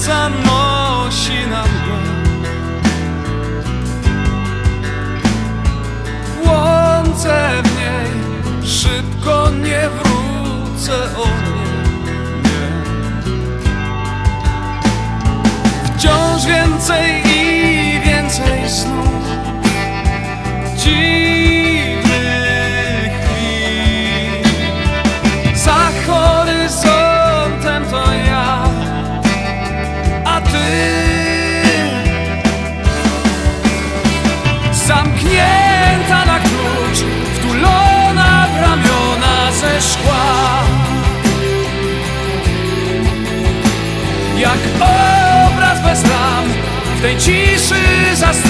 zanosi na mgłę. Błądzę w niej, szybko nie wrócę, o nie. Wciąż więcej i więcej snów, dziwnych chwil. Za horyzontem to ja, a ty zamknięta na klucz, wtulona w ramiona ze szkła. Jak obraz bez ram w tej ciszy zastanawiam.